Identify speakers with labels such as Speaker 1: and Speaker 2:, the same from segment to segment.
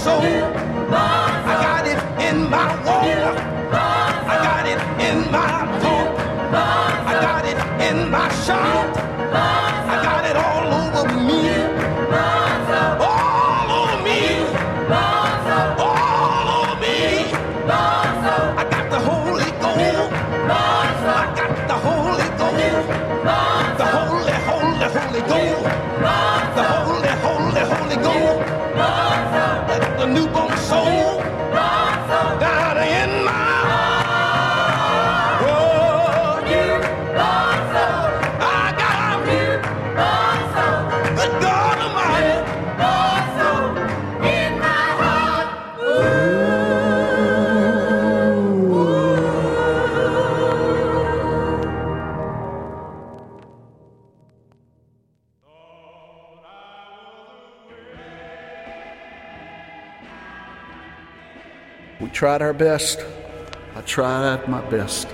Speaker 1: soul. I got it in my walk. I got it in my talk. I got it in my shout. I got it all over me. All over me. All over me. I got the Holy Ghost. I got the Holy Ghost. The Holy, Holy, Holy Ghost. The Holy, Holy, Holy Ghost. Like the newborn soul down in my world. I got good God Almighty in my heart.
Speaker 2: We tried our best. I tried my best.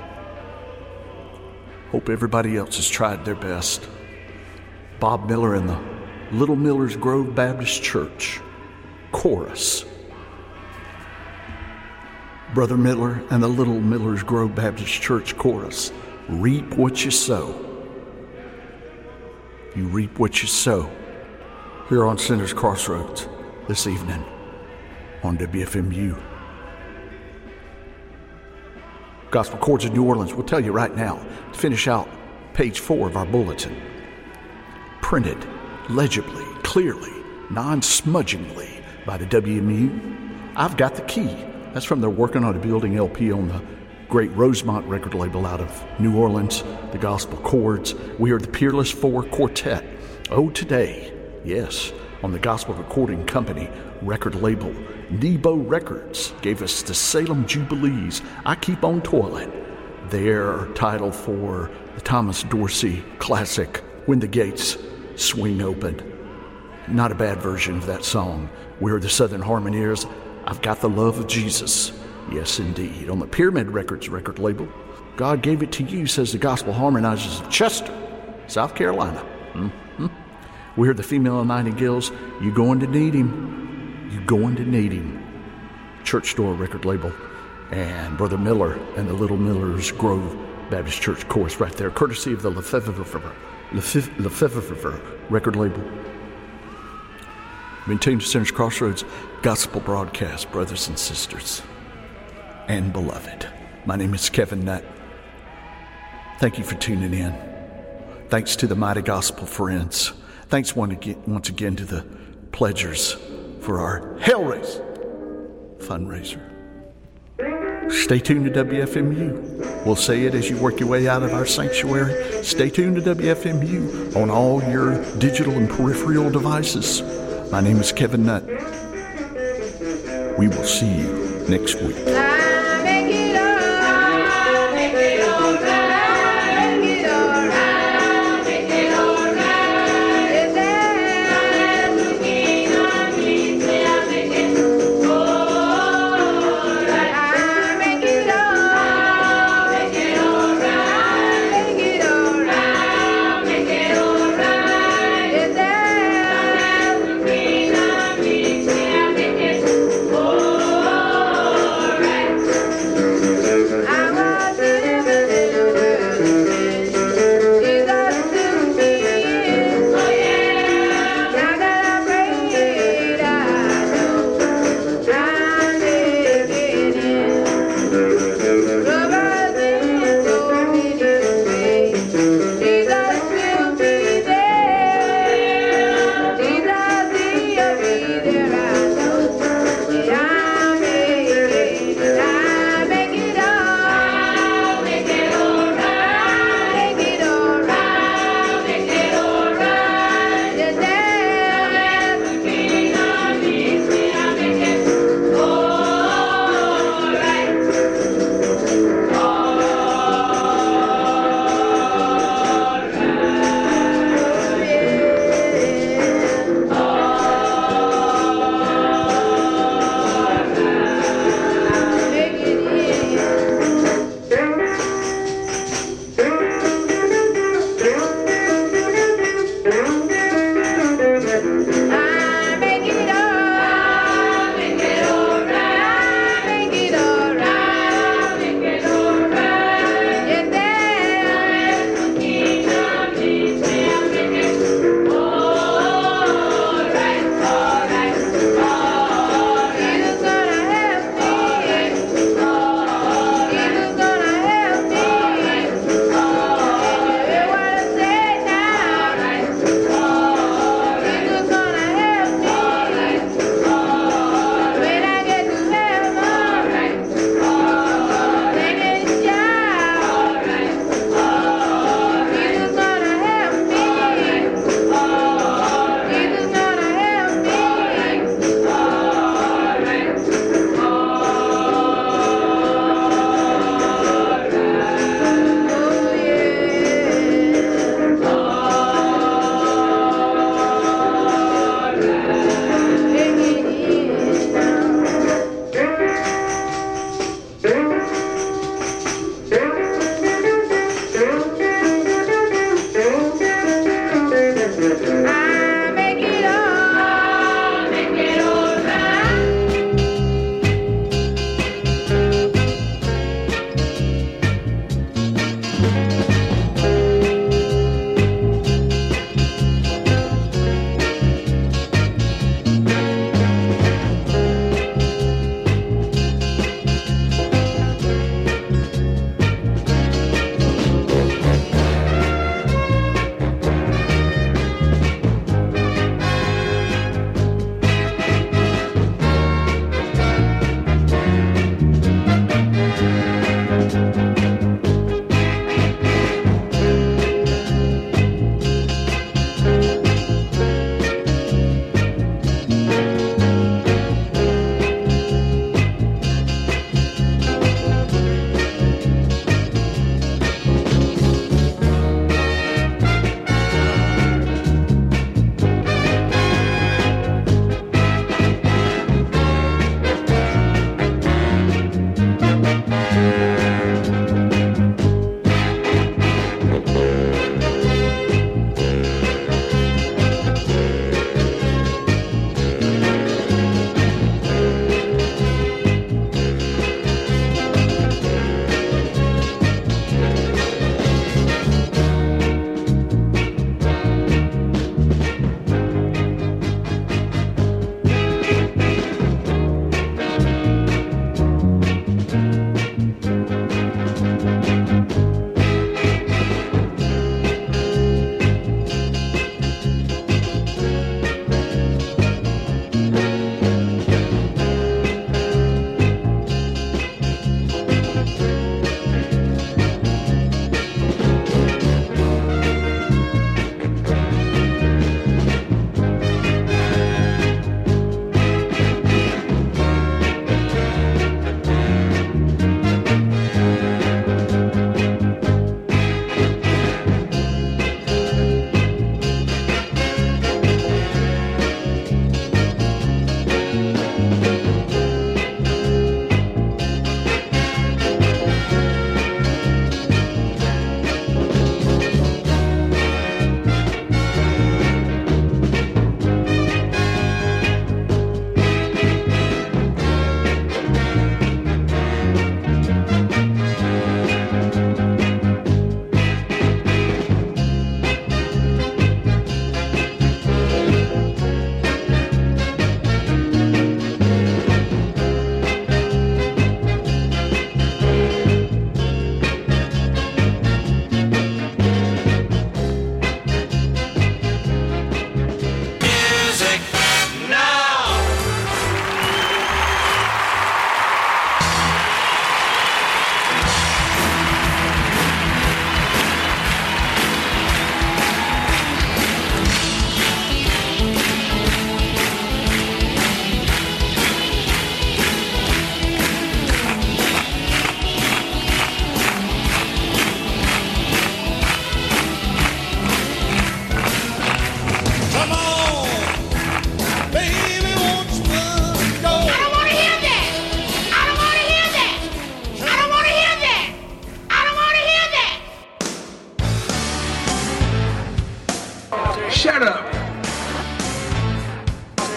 Speaker 2: Hope everybody else has tried their best. Bob Miller and the Little Millers Grove Baptist Church chorus. Brother Miller and the Little Millers Grove Baptist Church chorus. Reap what you sow. You reap what you sow. Here on Sinners Crossroads this evening on WFMU. Gospel Chords of New Orleans will tell you right now to finish out page 4 of our bulletin. Printed legibly, clearly, non-smudgingly by the WMU. I've Got the Key. That's from their Working on a Building LP on the great Rosemont record label out of New Orleans, the Gospel Chords. We are the Peerless Four Quartet. Oh, today, yes, on the Gospel Recording Company record label. Nebo Records gave us the Salem Jubilees, I Keep on Toiling, their title for the Thomas Dorsey classic, When the Gates Swing Open. Not a bad version of that song. We're the Southern Harmoniers, I've Got the Love of Jesus. Yes, indeed. On the Pyramid Records record label, God Gave It to You, says the Gospel Harmonizers of Chester, South Carolina. We heard the Female Nightingales, You Going to Need Him. You Going to Need Him. Church Store record label. And Brother Miller and the Little Millers Grove Baptist Church chorus right there, courtesy of the Lefevre record label. Maintained to Sinners Crossroads gospel broadcast, brothers and sisters and beloved. My name is Kevin Nutt. Thank you for tuning in. Thanks to the Mighty Gospel Friends. Thanks once again to the pledgers for our Hellraise fundraiser. Stay tuned to WFMU. We'll say it as you work your way out of our sanctuary. Stay tuned to WFMU on all your digital and peripheral devices. My name is Kevin Nutt. We will see you next week.
Speaker 3: Right.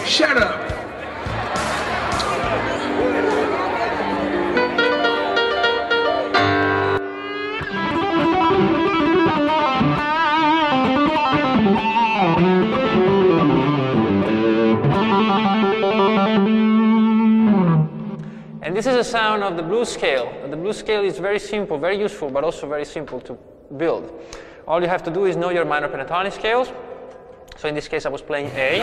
Speaker 1: Shut up.
Speaker 3: And this is a sound of the blues scale. The blues scale is very simple, very useful, but also very simple to build. All you have to do is know your minor pentatonic scales. So in this case I was playing A.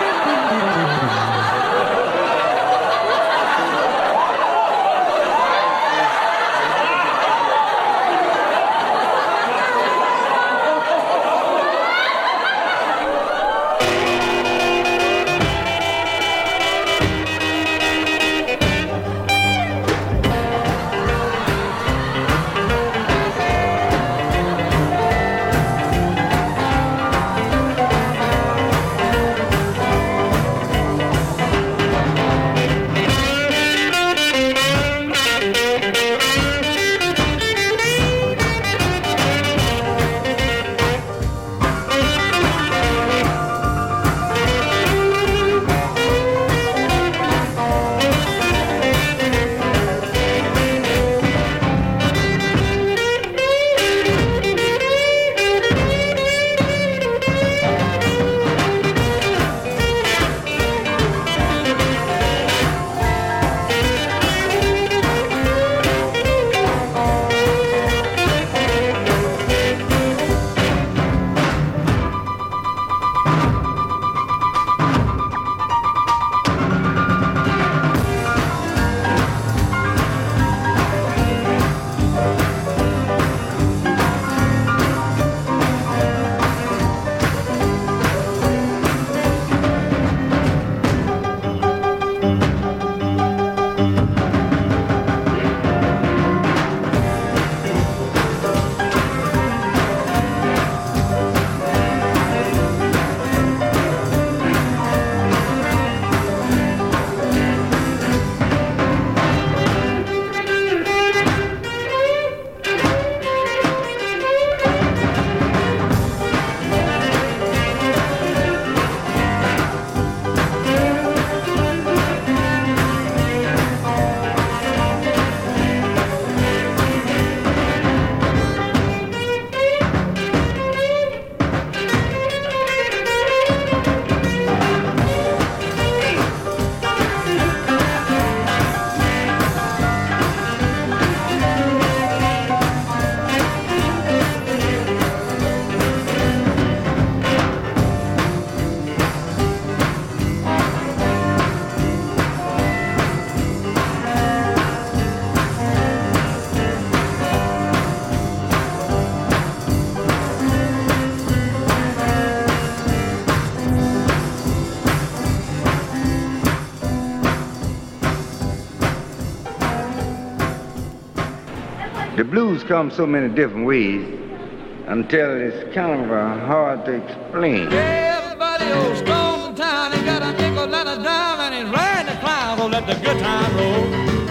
Speaker 4: The blues come so many different ways until it's kind of hard to explain.
Speaker 5: Everybody old strong in town, he got a nickel and a dime, and he's riding the clown, so let the good time roll.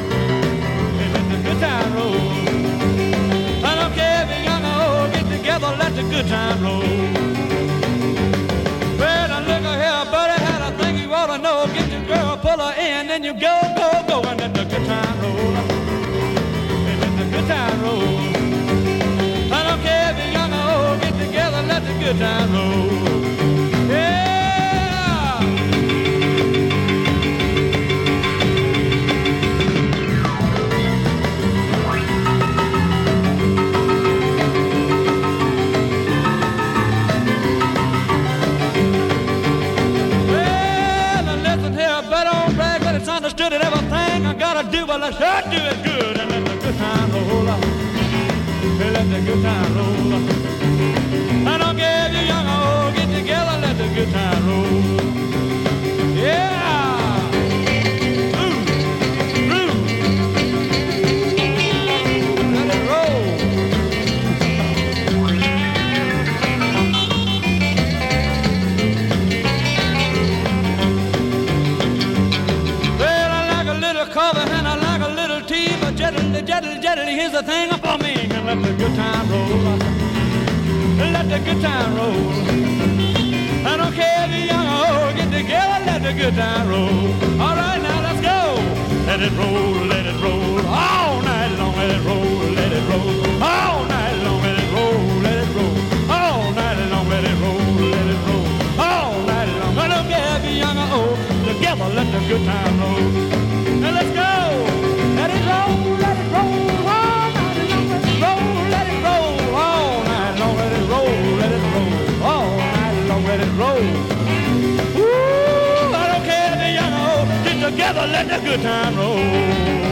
Speaker 5: Let the good time roll. I don't care if you're young or old, get together, let the good time roll. Well, now look here, buddy, had a thing you ought to know. Get your girl, pull her in, then you go, go, go, and let the good time roll. Good time roll. I don't care if you're young or old, get together, let the good time roll. Yeah. Well, now listen here, but don't brag, but it's understood that everything I gotta do, but let's sure do it good and let the good time roll. Let the good time roll. I don't care if you're young or old, get together, let the good time roll. Yeah! Ooh! Ooh! Let it roll. Well, I like a little coffee and I like a little tea, but jettily, here's the thing for me. Let the good time roll. Let the good time roll. I don't care if you're young or old, get together, let the good time roll. All right, now let's go. Let it roll, all night long, let it roll, all night long, let it roll, all night long, let it roll, all night long. I don't care if you're young or old, together let the good time roll. Now let's go. Let it roll, all night long, let it roll, all night long, let it roll, all night long, let it roll. Ooh, I don't care if you're young or old, get together, let the good time roll.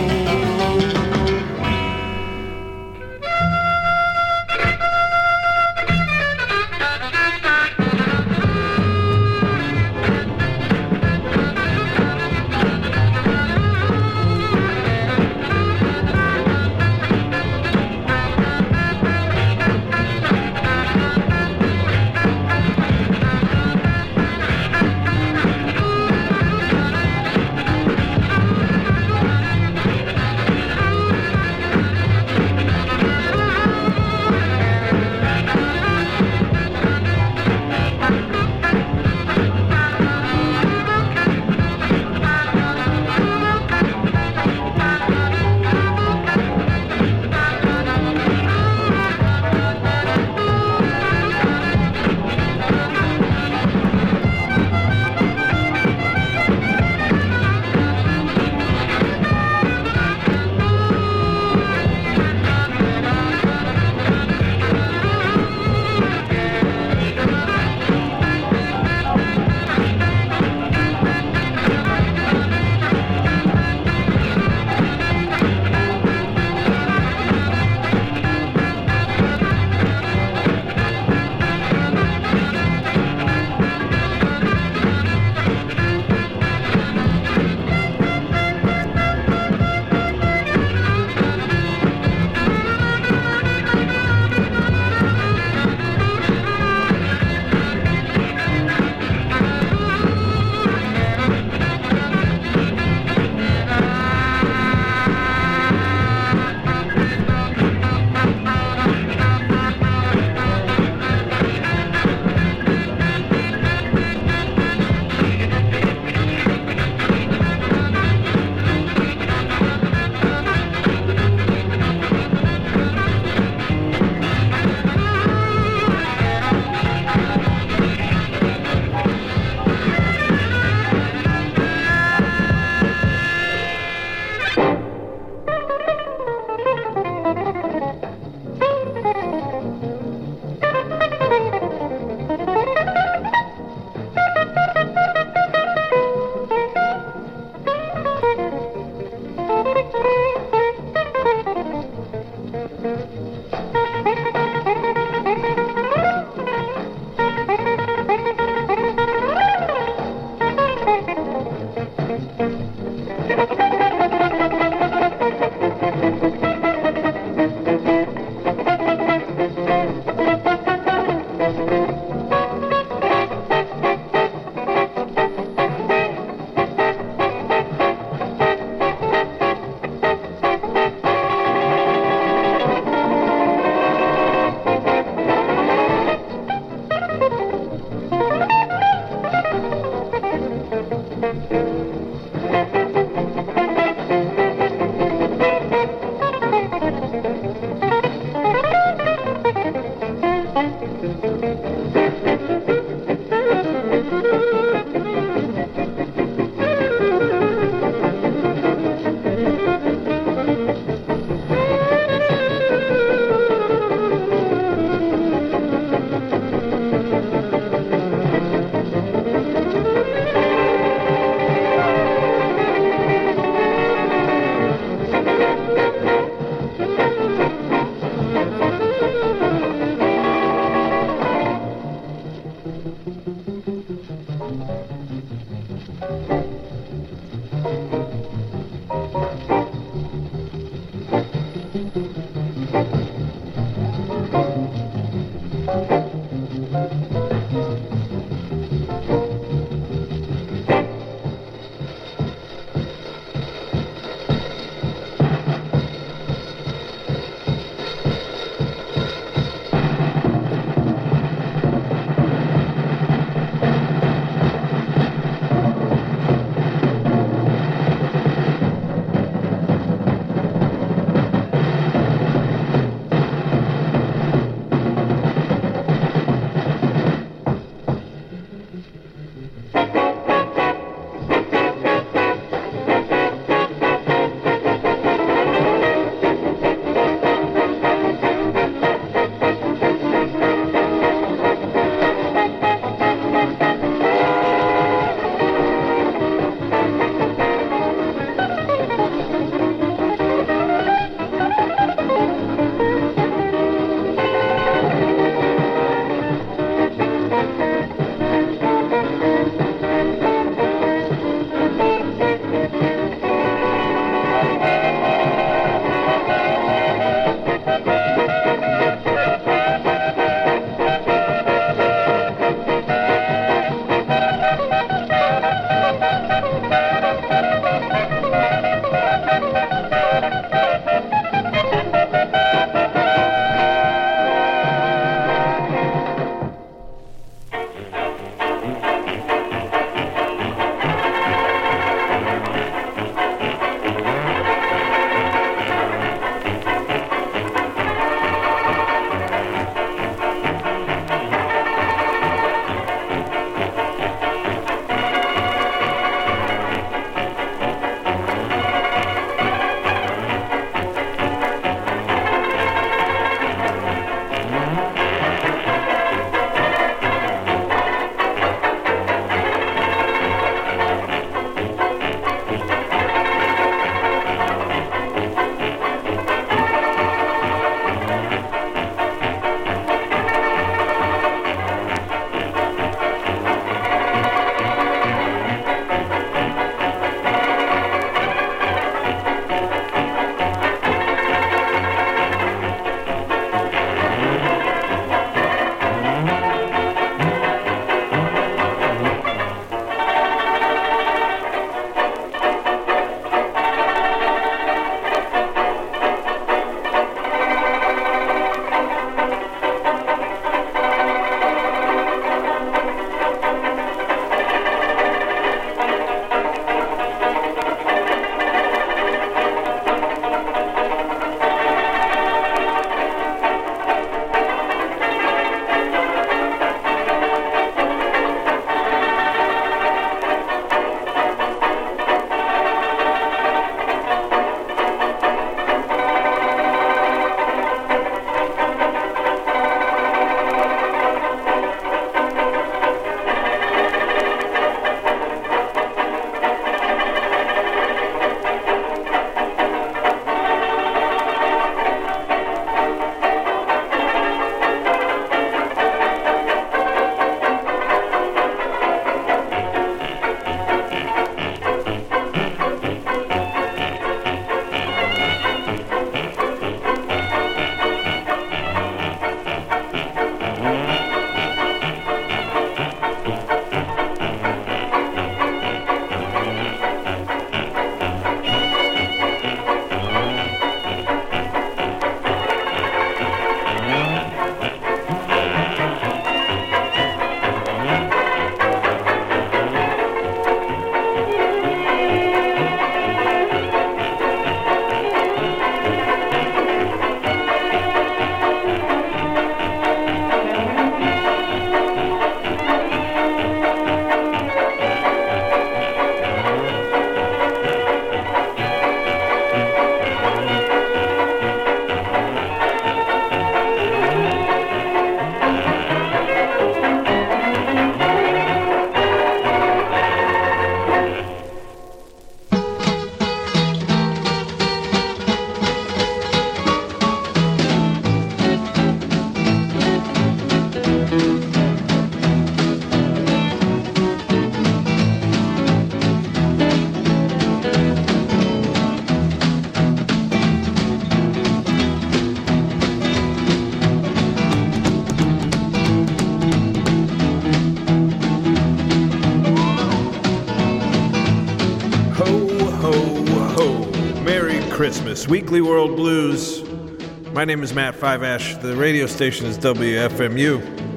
Speaker 6: Ho, ho, ho. Merry Christmas. Weekly World Blues. My name is Matt Five Ash. The radio station is WFMU.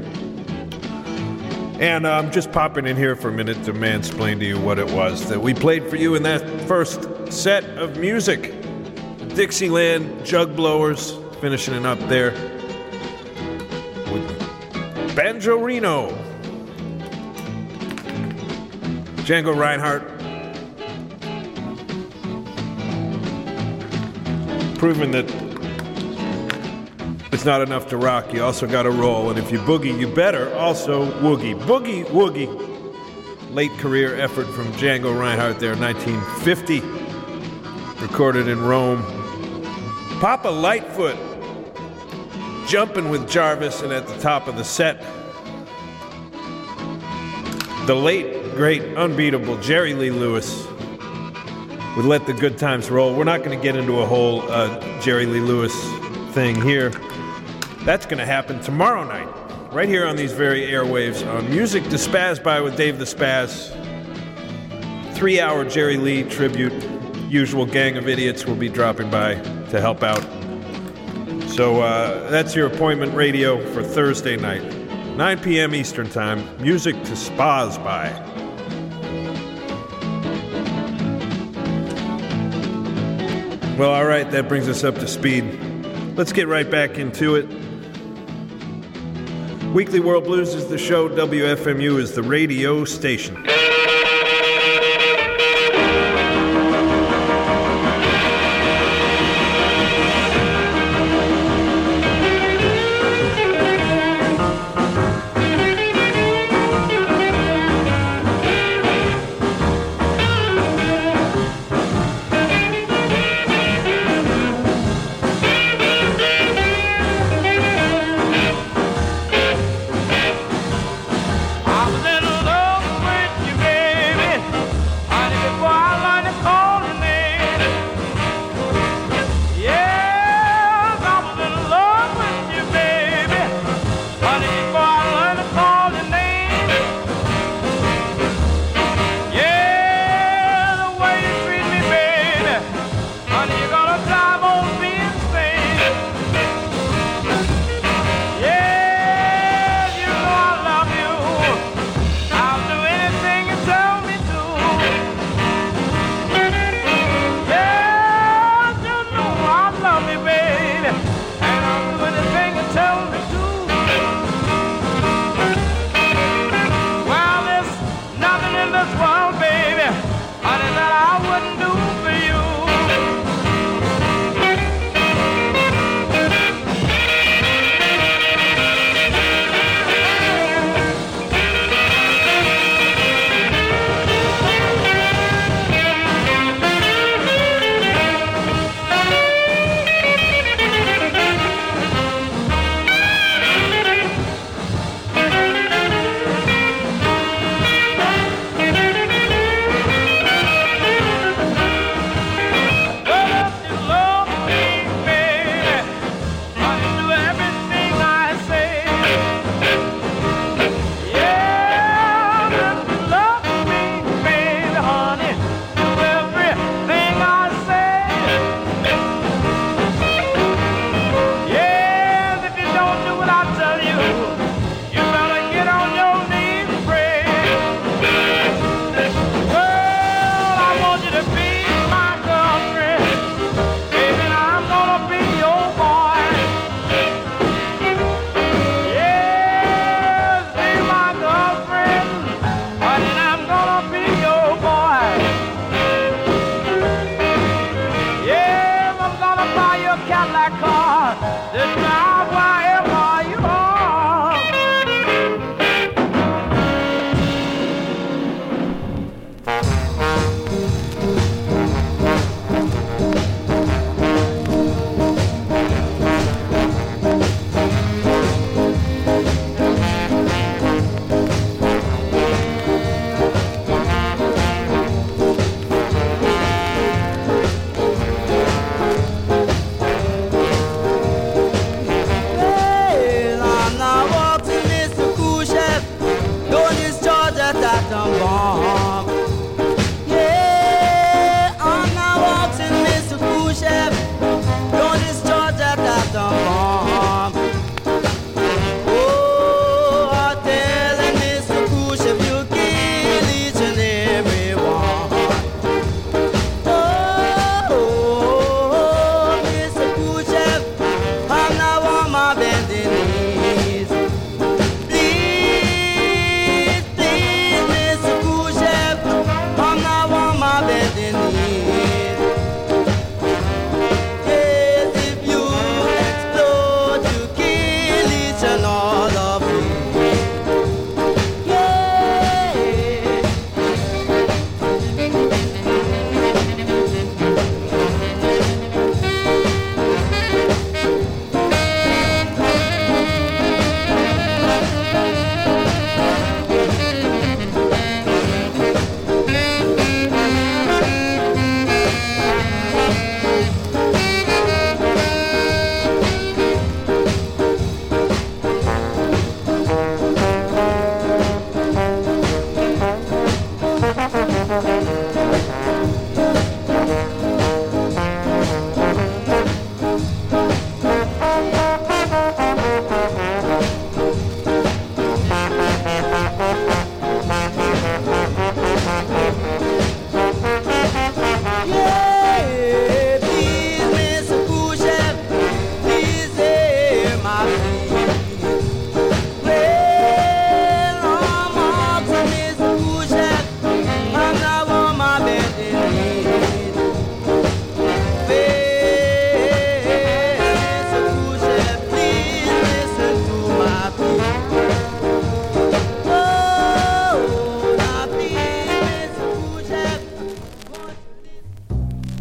Speaker 6: And I'm just popping in here for a minute to mansplain to you what it was that we played for you in that first set of music. Dixieland Jug Blowers, finishing it up there with Banjo Reno. Django Reinhardt. Proving that it's not enough to rock, you also got to roll. And if you boogie, you better also woogie. Boogie Woogie. Late career effort from Django Reinhardt there in 1950. Recorded in Rome. Papa Lightfoot jumping with Jarvis, and at the top of the set, the late, great, unbeatable Jerry Lee Lewis would Let the Good Times Roll. We're not going to get into a whole Jerry Lee Lewis thing here. That's going to happen tomorrow night, right here on these very airwaves on Music to Spaz By with Dave the Spaz. 3-hour Jerry Lee tribute. Usual gang of idiots will be dropping by to help out. So that's your appointment radio for Thursday night, 9 p.m. Eastern Time. Music to Spaz By. Well, all right, that brings us up to speed. Let's get right back into it. Weekly World Blues is the show. WFMU is the radio station.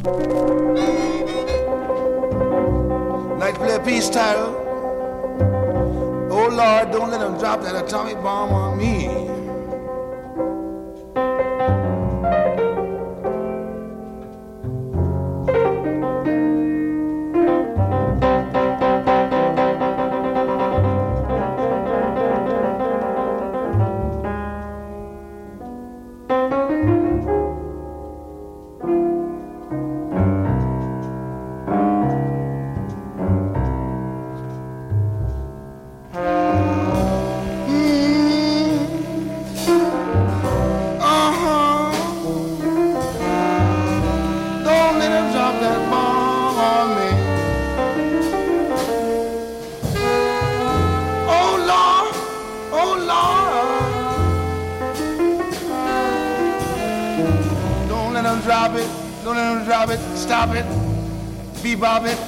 Speaker 7: Like to play a peace title. Oh Lord, don't let them drop that atomic bomb on me. Stop it, bebop it.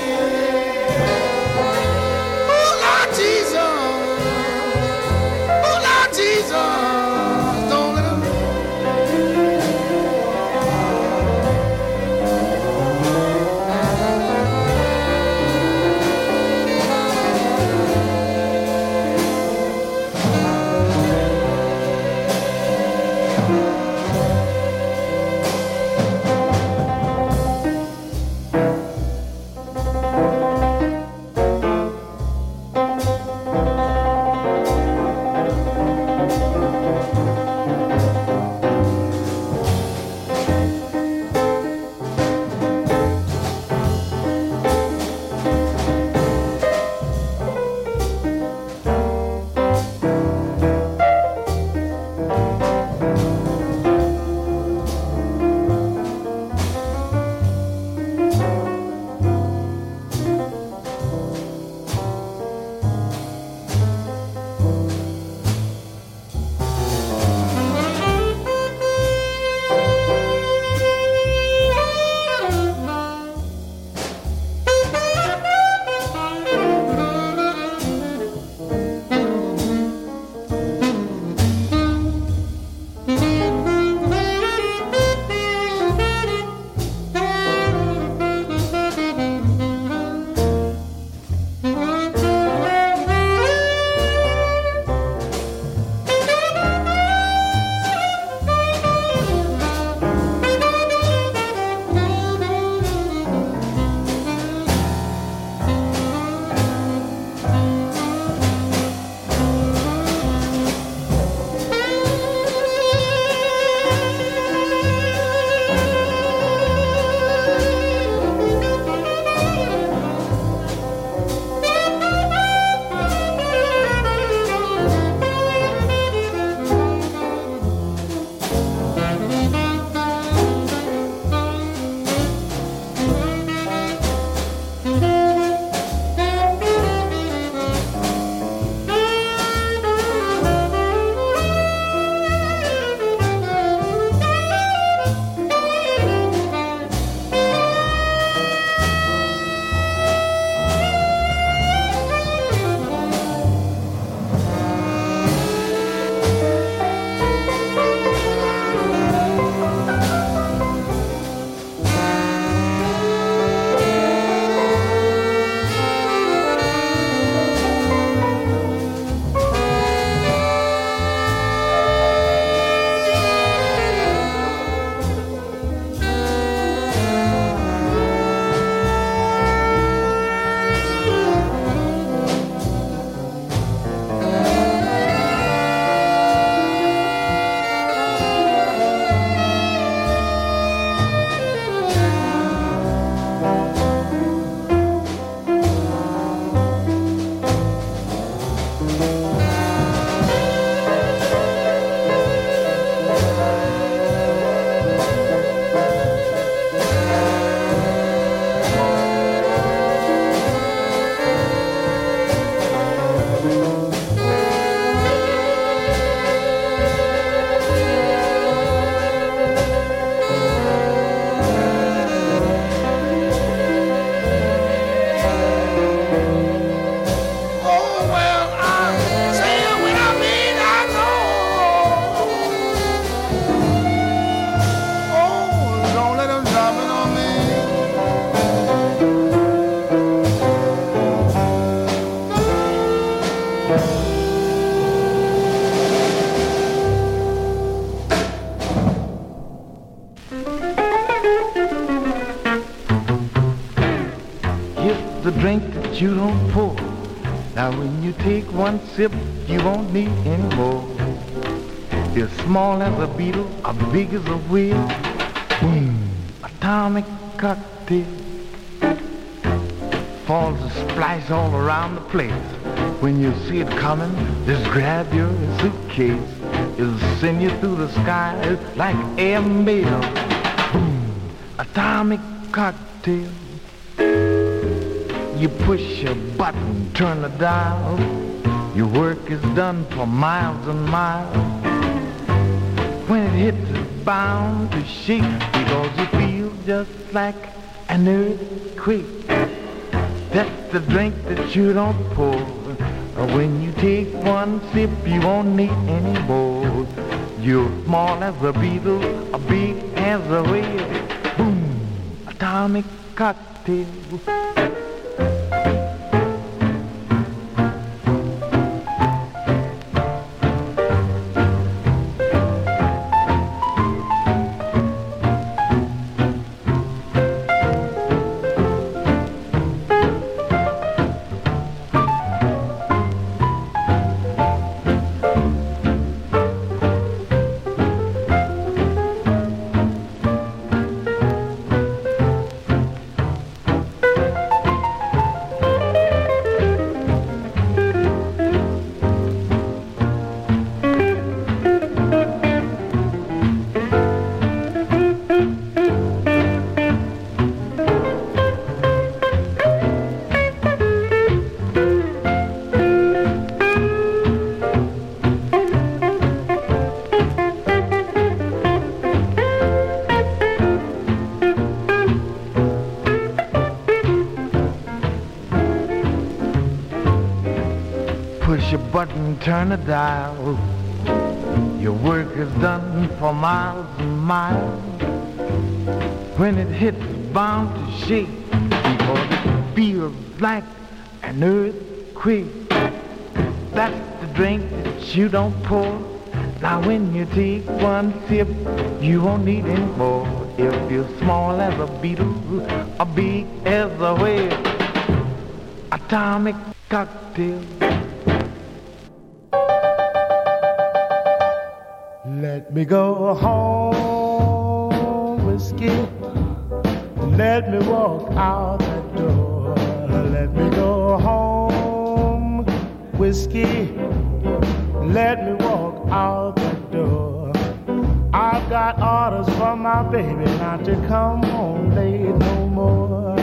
Speaker 1: Jesus.
Speaker 8: the drink that you don't pour. Now when you take one sip, you won't need any more. You're small as a beetle, or big as a whale. Atomic cocktail. Falls a splash all around the place. When you see it coming, just grab your suitcase. It'll send you through the sky like air mail. Atomic cocktail. You push a button, turn the dial. Your work is done for miles and miles. When it hits, it's bound to shake because you feel just like an earthquake. That's the drink that you don't pour. When you take one sip, you won't need any more. You're small as a beetle, or big as a whale. Boom, atomic cocktail. Push a button, turn a dial. Your work is done for miles and miles. When it hits, it's bound to shake because it feels like an earthquake. That's the drink that you don't pour. Now when you take one sip, you won't need any more. If you're small as a beetle or big as a whale. Atomic cocktail.
Speaker 9: Let me go home, whiskey. Let me walk out that door. Let me go home, whiskey. Let me walk out that door. I've got orders from my baby not to come home late no more.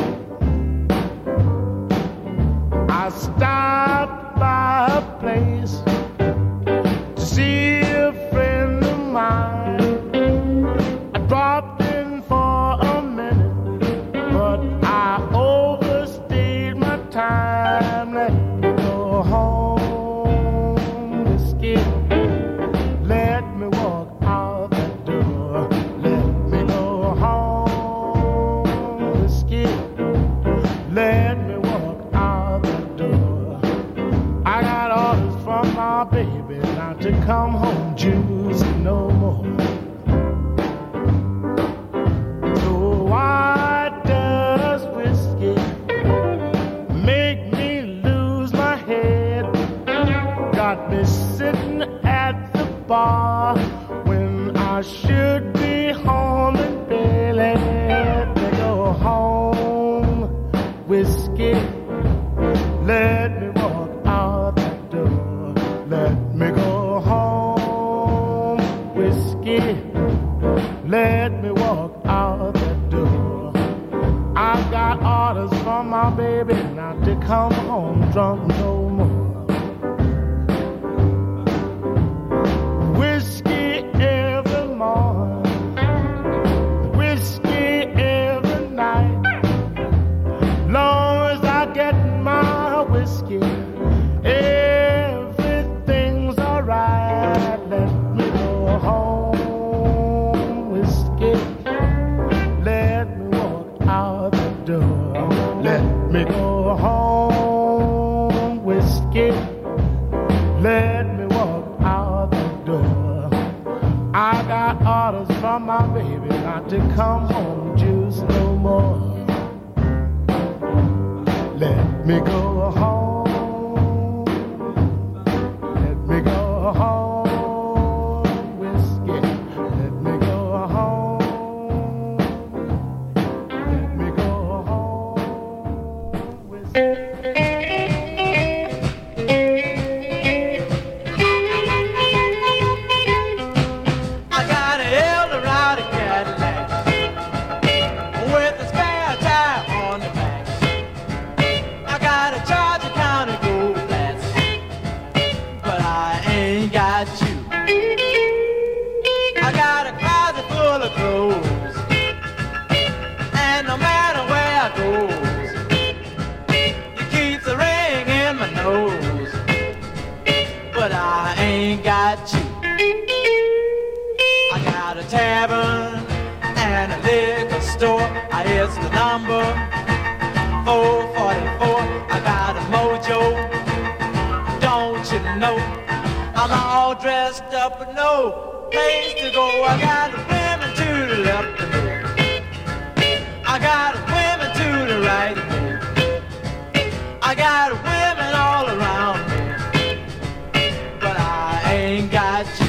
Speaker 9: I stopped by a place to see a friend of mine. I dropped in for a minute, but I overstayed my time. Let me go home, whiskey. Let me walk out the door. Let me go home, whiskey. Let me walk out the door. I got orders from my baby not to come home juicy no more. So why does whiskey make me lose my head? Got me sitting at the bar when I should be home in bed. Let me go home, whiskey. Let me walk out the door. Let me go home, whiskey. Let me walk out the door. I've got orders from my baby not to come home drunk no more. Whiskey every morning, whiskey every night. Long as I get my whiskey, everything's alright. Let me go home, whiskey. Let me walk out the door. Let me go home, whiskey. Let me walk out the door. I got orders from my baby not to come home juice no more. Let me go home. Let me go home, whiskey. Let me go home. Let me go home, whiskey.
Speaker 5: I got an Eldorado Cadillac with a spare tire on the back. I got a Georgia County gold glass, but I ain't got you. I got a closet full of clothes, and no matter where I go, it keeps a ring in my nose, but I ain't got you. I got a tavern and a liquor store. It's the number 444. I got a mojo, don't you know? I'm all dressed up with no place to go. I got women to the left of me, I got women to the right of me, I got women all around me, but I ain't got you.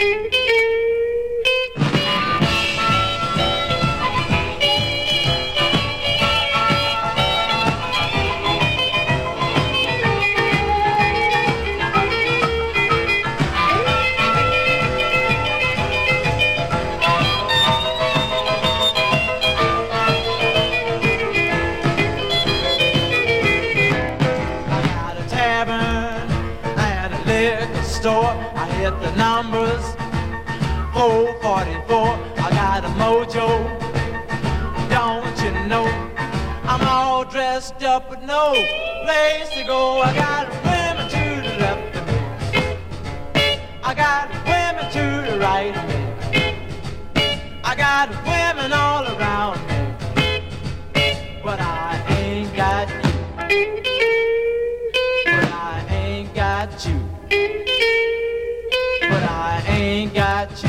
Speaker 5: Store. I hit the numbers 444. I got a mojo, don't you know? I'm all dressed up with no place to go. I got women to the left of me, I got women to the right of me, I got women all around me, but I ain't got you. But I ain't got you. But I ain't got you.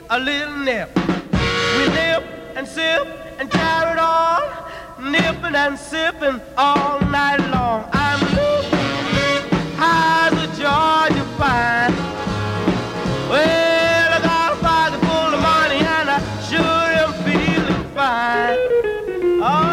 Speaker 9: a little nip. We nip and sip and carry it on, nipping and sipping all night long. I'm looping high as a Georgia pine. Well, I got a pocket full of money and I sure am feeling fine. Oh,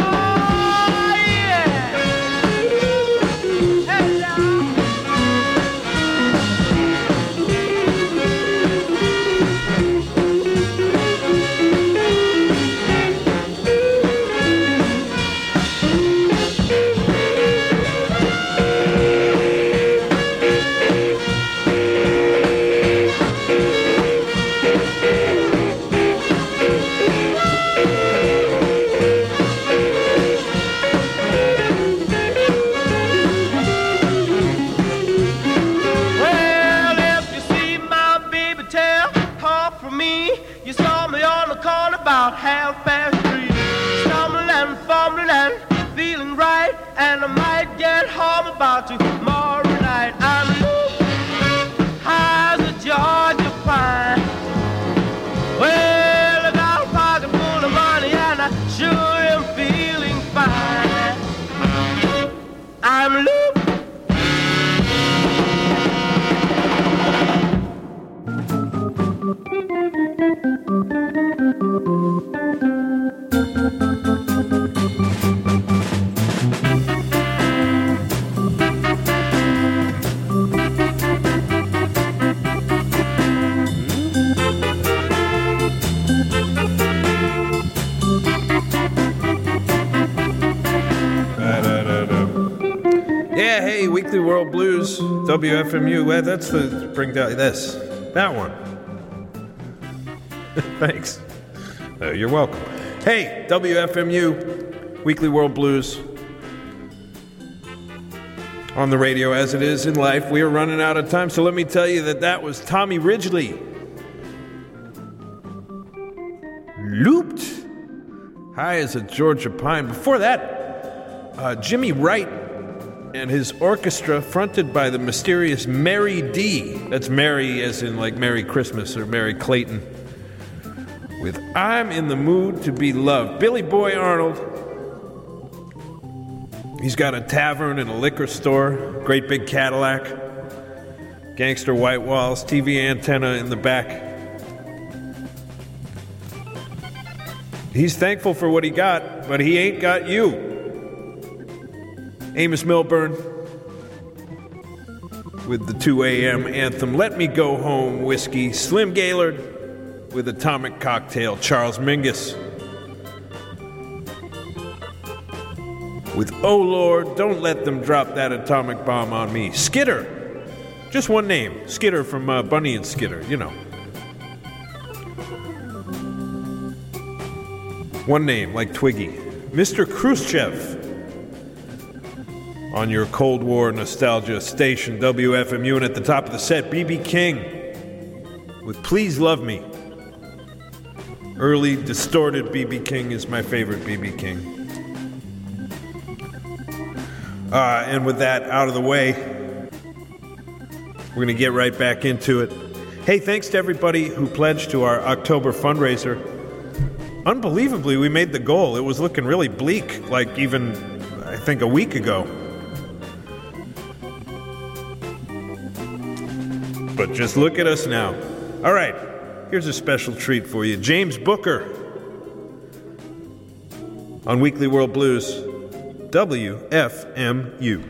Speaker 9: half past 3, stumbling and fumbling and feeling right, and I might get home about tomorrow night. I'm looping high as a Georgia pine. Well, I got a pocket full of money and I sure am feeling fine. I'm looping.
Speaker 6: Yeah, hey, Weekly World Blues, WFMU. Well, that's the bring down this, that one. Thanks. You're welcome. Hey, WFMU, Weekly World Blues. On the radio, as it is in life, we are running out of time, so let me tell you that was Tommy Ridgely. Looped. High as a Georgia pine. Before that, Jimmy Wright and his orchestra, fronted by the mysterious Mary D. That's Mary as in like Merry Christmas or Mary Clayton. With I'm in the Mood to Be Loved. Billy Boy Arnold. He's got a tavern and a liquor store, great big Cadillac, gangster white walls, TV antenna in the back. He's thankful for what he got, but he ain't got you. Amos Milburn with the 2 a.m. anthem, Let Me Go Home, Whiskey. Slim Gaylord with Atomic Cocktail. Charles Mingus with Oh Lord, Don't Let Them Drop That Atomic Bomb on Me. Skitter, just one name, Skitter from Bunny and Skitter, you know. One name, like Twiggy. Mr. Khrushchev on your Cold War nostalgia station, WFMU, and at the top of the set, B.B. King with Please Love Me. Early, distorted B.B. King is my favorite B.B. King. And with that out of the way, we're going to get right back into it. Hey, thanks to everybody who pledged to our October fundraiser. Unbelievably, we made the goal. It was looking really bleak, like even, I think, a week ago. But just look at us now. All right, here's a special treat for you. James Booker on Weekly World Blues, WFMU.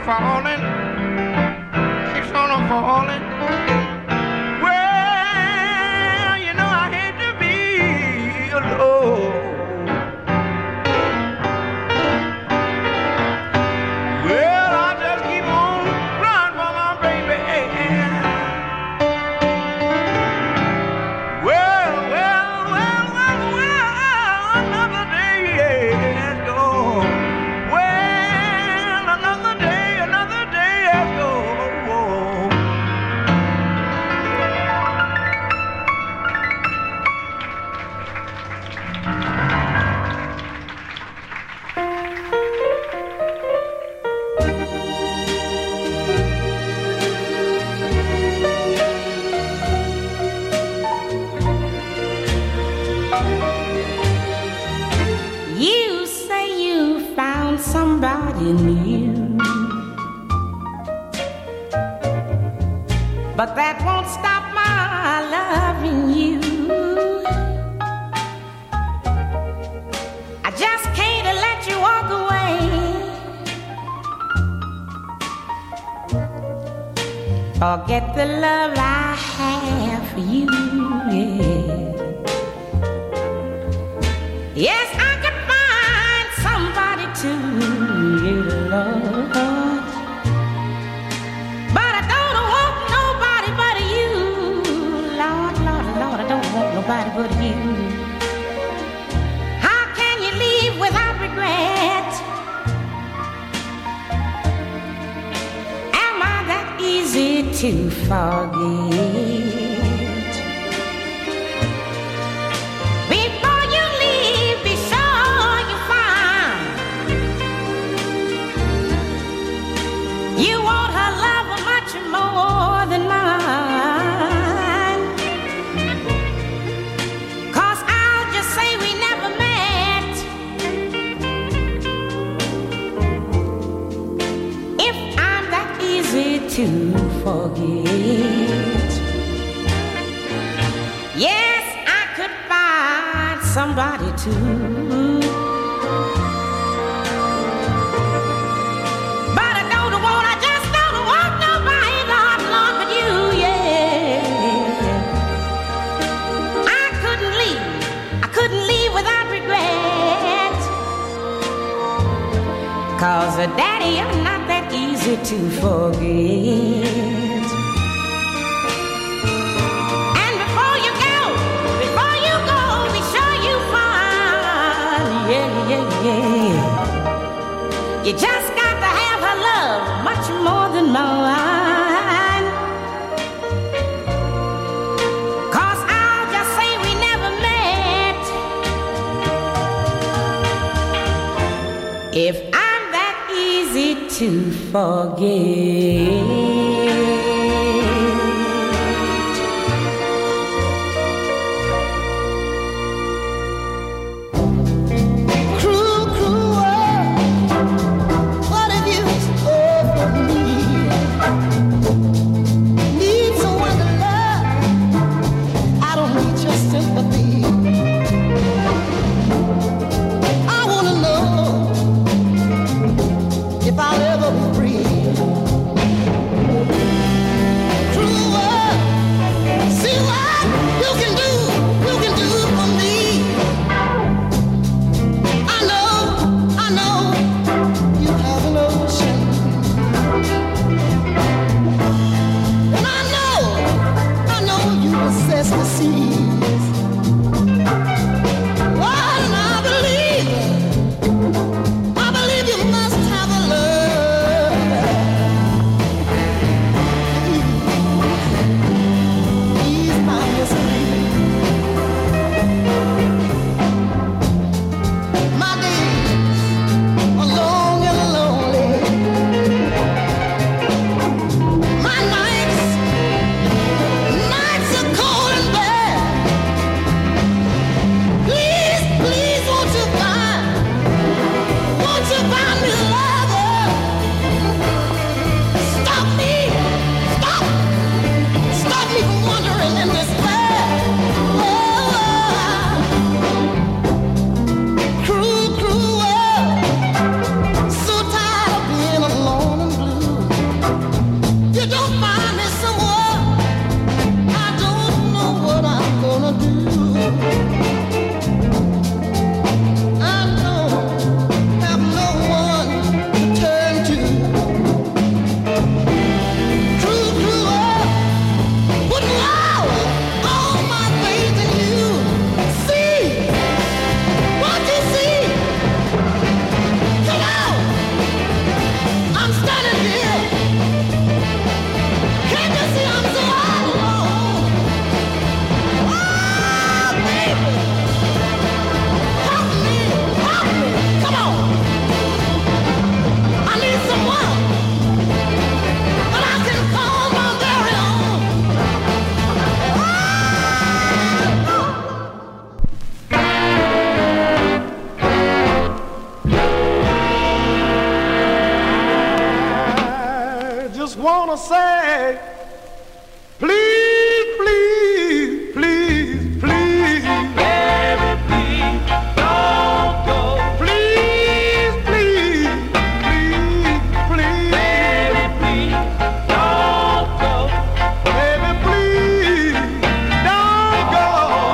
Speaker 4: falling, keeps on falling. Well, you know I hate to be alone. Well, I just keep on running for my baby. Well, another day has gone. Well, another day has gone.
Speaker 10: You say you found somebody new, but that won't stop my loving you. I just can't let you walk away. Forget the love I have for you, yeah. Yes, I could find somebody to love, but I don't want nobody but you. Lord, Lord, Lord, I don't want nobody but you. How can you leave without regret? Am I that easy to forget? Before you leave, be sure you find you want her love much more than mine. 'Cause I'll just say we never met. If I'm that easy to forget, yes, I could find somebody to. But I just don't want nobody, Lord, Lord, but you, yeah. I couldn't leave without regret. 'Cause, Daddy, you're not that easy to forget. And before you go, be sure you find, yeah, yeah, yeah. You just got to have her love much more than mine. 'Cause I'll just say we never met. If I'm that easy to forget.
Speaker 11: Cruel, cruel world, what have you done for me? Need someone to love, I don't need your sympathy. I wanna know if I'll ever be free.
Speaker 9: wanna say, please, please, please, please, baby, please don't go. Please, please, please, please, baby, please don't go. Baby, please don't go.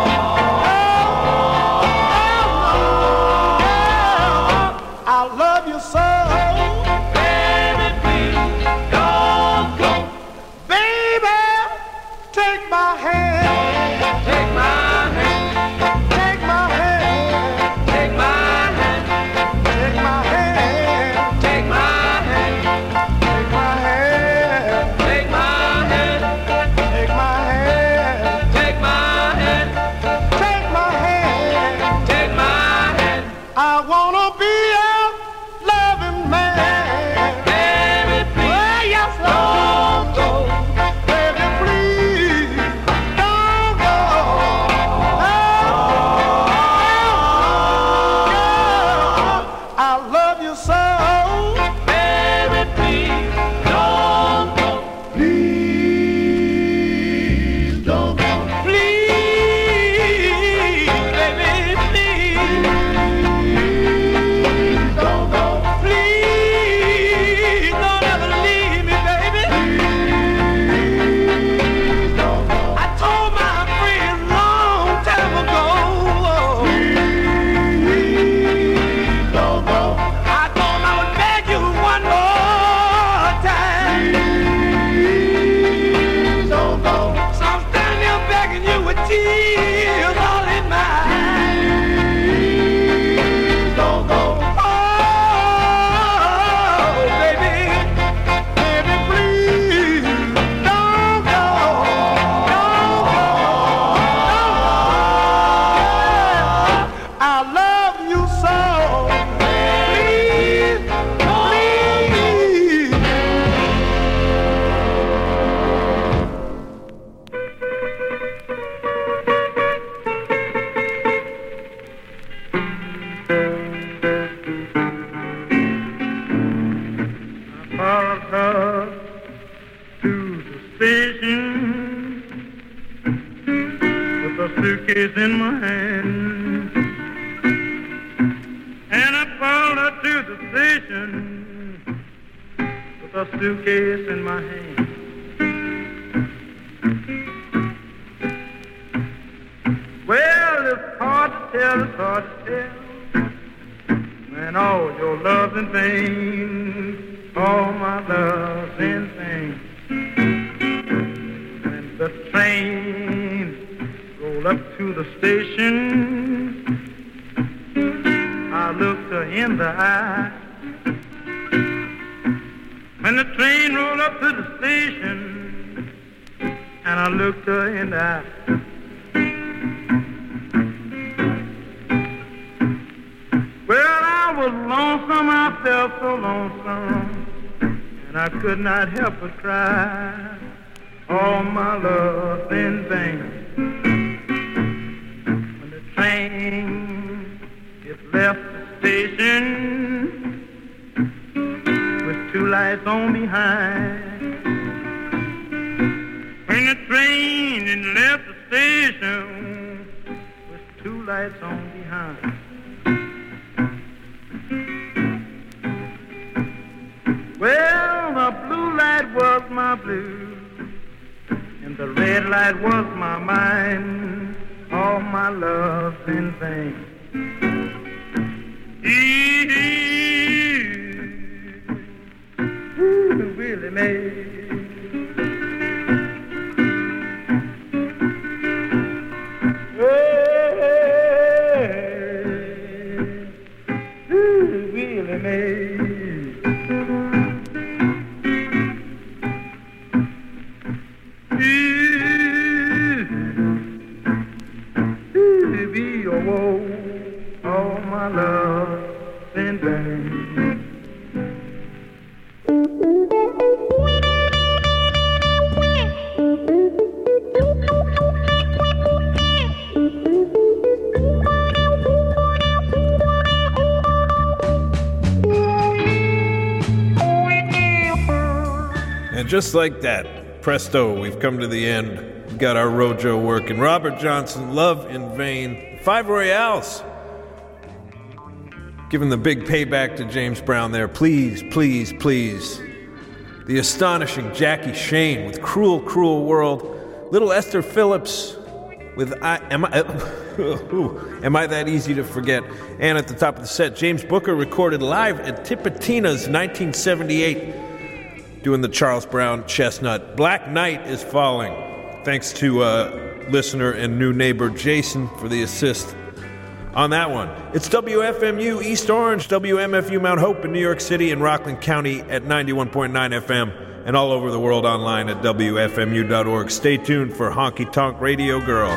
Speaker 9: I love you so. Baby, please don't go. Baby, take my hand. Take my hand. Take my hand. Take my hand. Take my hand. Take my hand. Take my hand. Take my hand. Take my hand. Take my hand. Take my hand. Take my hand. I wanna be a loving man. Baby, please yes, don't go. Baby, please don't go. I love you so. Baby, please don't go. Please don't go. Please, baby, please don't go. Please don't ever leave me, baby. Please don't go. I told my friend long time ago. Please don't go. I told him I would beg you one more time. Please don't go. So I'm standing there begging you with tears all in my eyes. Please don't go. Oh, baby, baby, please don't go. Don't go. I love you so. Please, please.
Speaker 12: I followed her to the station with a suitcase in my hand. And I followed her to the station with a suitcase in my hand. Well, it's hard to tell, it's hard to tell. When all your love's in vain, all my love's in vain. When the train rolled up to the station, I looked her in the eye. When the train rolled up to the station, and I looked her in the eye. Well, I was lonesome, I felt so lonesome, and I could not help but cry. All my love's in vain. When the train it left the station with two lights on behind. When the train it left the station with two lights on behind. Well, the blue light was my blue, and the red light was my mind. All my love's in vain. Ooh, Willie Mae. Ooh, Willie Mae. All my love in vain.
Speaker 6: just like that, presto, we've come to the end. We got our Rojo working. Robert Johnson, Love in Vain. 5 Royales. Giving the big payback to James Brown there. Please, please, please. The astonishing Jackie Shane with Cruel, Cruel World. Little Esther Phillips with Am I That Easy to Forget? And at the top of the set, James Booker recorded live at Tipitina's 1978, doing the Charles Brown Chestnut. Black Night is Falling. Thanks to listener and new neighbor Jason for the assist on that one. It's WFMU East Orange, WMFU Mount Hope in New York City and Rockland County at 91.9 FM and all over the world online at WFMU.org. Stay tuned for Honky Tonk Radio Girl.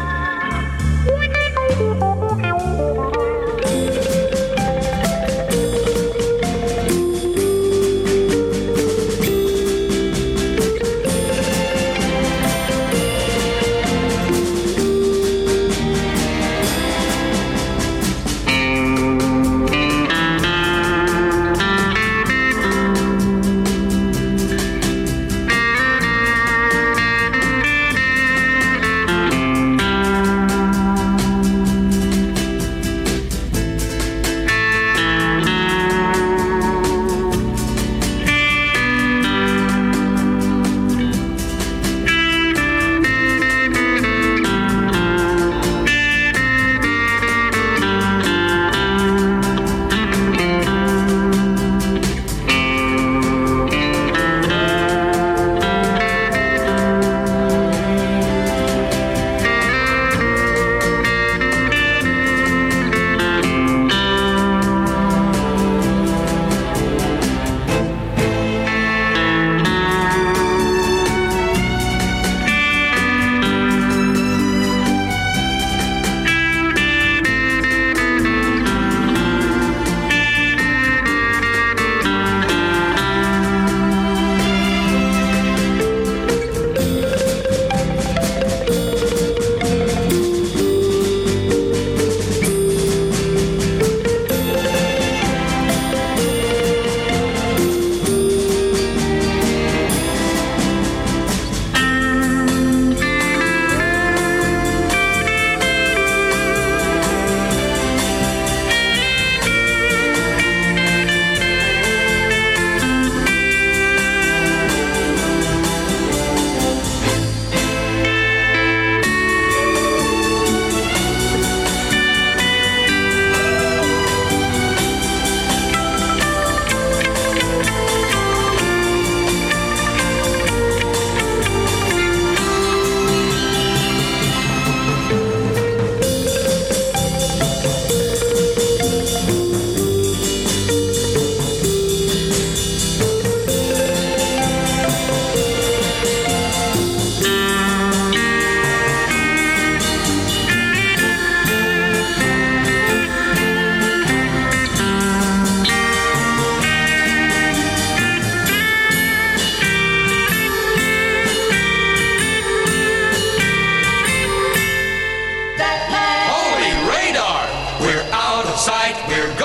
Speaker 1: We're